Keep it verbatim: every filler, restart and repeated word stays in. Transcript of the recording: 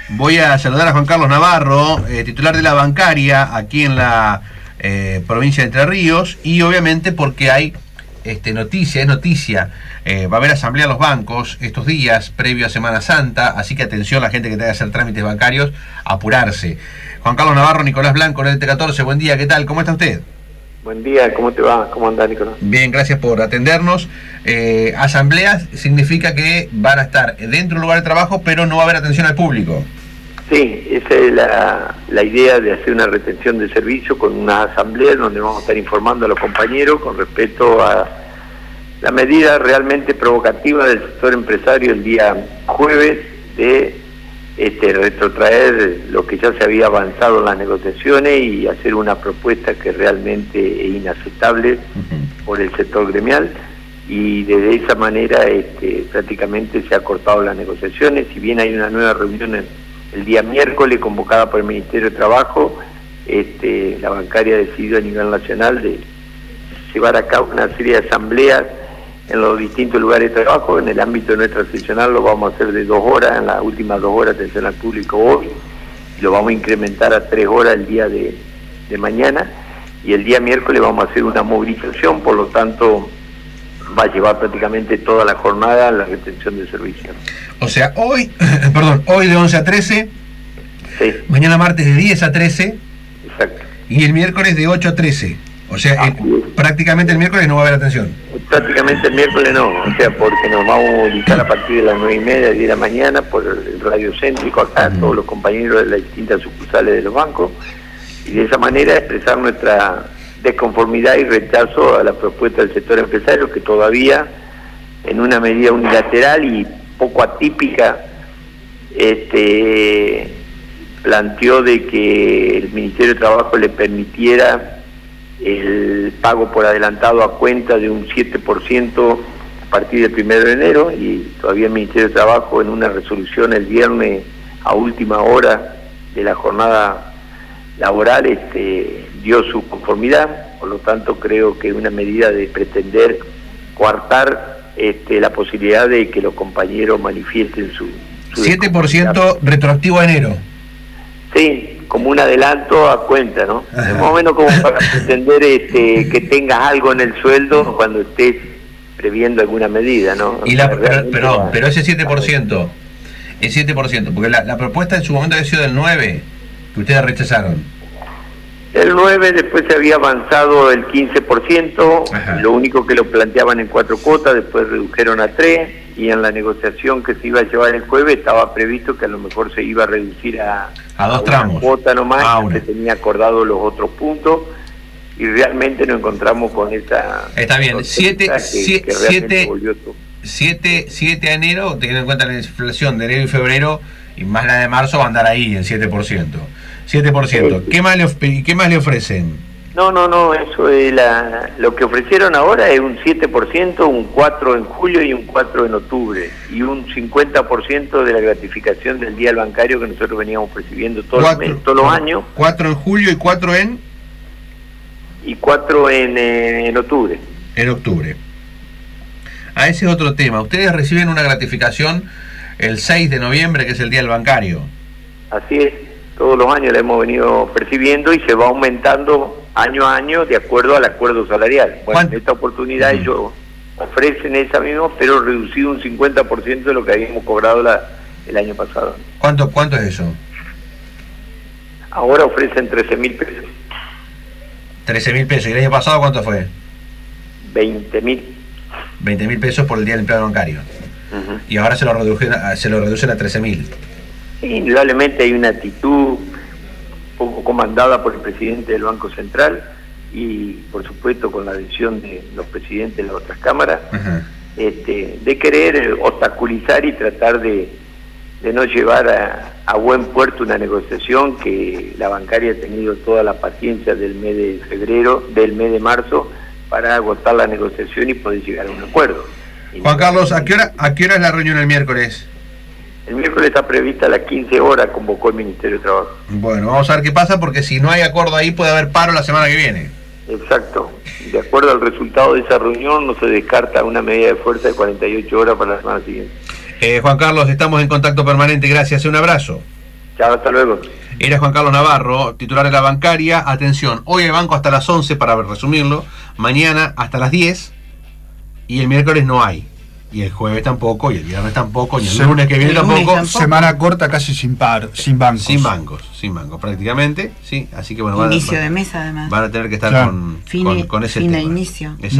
Voy a saludar a Juan Carlos Navarro, eh, titular de la bancaria aquí en la eh, provincia de Entre Ríos, y obviamente porque hay este, noticia, es noticia, eh, va a haber asamblea a los bancos estos días previo a Semana Santa, así que atención la gente que tenga que hacer trámites bancarios, apurarse. Juan Carlos Navarro, Nicolás Blanco, N T catorce, buen día, ¿qué tal? ¿Cómo está usted? Buen día, ¿cómo te va? ¿Cómo anda, Nicolás? Bien, gracias por atendernos. Eh, asambleas significa que van a estar dentro de un lugar de trabajo, pero no va a haber atención al público. Sí, esa es la, la idea de hacer una retención de servicio con una asamblea donde vamos a estar informando a los compañeros con respecto a la medida realmente provocativa del sector empresario el día jueves de este, retrotraer lo que ya se había avanzado en las negociaciones y hacer una propuesta que realmente es inaceptable uh-huh. por el sector gremial, y desde esa manera este, prácticamente se ha cortado las negociaciones. Si bien hay una nueva reunión en, el día miércoles convocada por el Ministerio de Trabajo, este, la bancaria decidió a nivel nacional de llevar a cabo una serie de asambleas en los distintos lugares de trabajo. En el ámbito de nuestra seccional lo vamos a hacer de dos horas, en las últimas dos horas atención al público hoy, y lo vamos a incrementar a tres horas el día de, de mañana, y el día miércoles vamos a hacer una movilización, por lo tanto va a llevar prácticamente toda la jornada a la retención de servicio. O sea, hoy, perdón, hoy de once a trece, sí. Mañana martes de diez a trece, exacto, y el miércoles de ocho a trece. O sea, el, prácticamente el miércoles no va a haber atención. Prácticamente el miércoles no, o sea, porque nos vamos a movilizar a partir de las nueve y media, diez de la mañana, por el radio céntrico acá, uh-huh. todos los compañeros de las distintas sucursales de los bancos, y de esa manera expresar nuestra desconformidad y rechazo a la propuesta del sector empresario, que todavía, en una medida unilateral y poco atípica, este, planteó de que el Ministerio de Trabajo le permitiera el pago por adelantado a cuenta de un siete por ciento a partir del primero de enero, y todavía el Ministerio de Trabajo, en una resolución el viernes a última hora de la jornada laboral, este, dio su conformidad. Por lo tanto, creo que es una medida de pretender coartar este, la posibilidad de que los compañeros manifiesten su... su siete por ciento retroactivo a enero. Sí, como un adelanto a cuenta, ¿no? Ajá. Más o menos como para pretender este, que tengas algo en el sueldo cuando estés previendo alguna medida, ¿no? Y la, pero, pero, pero ese siete por ciento, el siete por ciento, porque la, la propuesta en su momento había sido del nueve, que ustedes rechazaron. El nueve, después se había avanzado el quince por ciento, ajá. Lo único que lo planteaban en cuatro cuotas, después redujeron a tres, y en la negociación que se iba a llevar el jueves estaba previsto que a lo mejor se iba a reducir a, a dos a tramos, una cuota nomás, ah, que se tenía acordado los otros puntos, y realmente nos encontramos con esa... Está bien, siete, siete a enero, teniendo en cuenta la inflación de enero y febrero, y más la de marzo, va a andar ahí en siete por ciento. siete por ciento. ¿Qué más le, qué más le ofrecen? No, no, no, eso es la, lo que ofrecieron ahora es un siete por ciento, un cuatro por ciento en julio y un cuatro por ciento en octubre, y un cincuenta por ciento de la gratificación del día del bancario que nosotros veníamos percibiendo todos, cuatro, los, meses, todos los años. cuatro en julio y cuatro en... Y cuatro en, eh, en octubre. En octubre. A ese es otro tema. Ustedes reciben una gratificación el seis de noviembre, que es el día del bancario. Así es. Todos los años la hemos venido percibiendo y se va aumentando año a año de acuerdo al acuerdo salarial. Bueno, en esta oportunidad uh-huh. ellos ofrecen esa misma, pero reducido un cincuenta por ciento de lo que habíamos cobrado la, el año pasado. ¿Cuánto, cuánto es eso? Ahora ofrecen trece mil pesos. trece mil pesos. ¿Y el año pasado cuánto fue? veinte mil. veinte mil pesos por el día del empleado bancario. Uh-huh. Y ahora se lo reducen, se lo reducen a trece mil. Indudablemente hay una actitud un poco comandada por el presidente del Banco Central y por supuesto con la adhesión de los presidentes de las otras cámaras, uh-huh. este, de querer obstaculizar y tratar de, de no llevar a, a buen puerto una negociación que la bancaria ha tenido toda la paciencia del mes de febrero, del mes de marzo, para agotar la negociación y poder llegar a un acuerdo. Juan Carlos, ¿a qué hora, a qué hora es la reunión el miércoles? El miércoles está prevista a las quince horas, convocó el Ministerio de Trabajo. Bueno, vamos a ver qué pasa, porque si no hay acuerdo ahí puede haber paro la semana que viene. Exacto. De acuerdo al resultado de esa reunión, no se descarta una medida de fuerza de cuarenta y ocho horas para la semana siguiente. Eh, Juan Carlos, estamos en contacto permanente. Gracias. Un abrazo. Chao, hasta luego. Era Juan Carlos Navarro, titular de la bancaria. Atención, hoy hay banco hasta las once, para resumirlo, mañana hasta las diez, y el miércoles no hay. Y el jueves tampoco, y el viernes tampoco, y el Se- lunes que viene el lunes tampoco. tampoco. Semana corta, casi sin par, sin bancos. Sin bancos, sin bancos, prácticamente, sí. Así que bueno, van, a- Inicio van- de mes, además. van a tener que estar Claro. con, Fin, con, con ese fin de tema. inicio. Esa-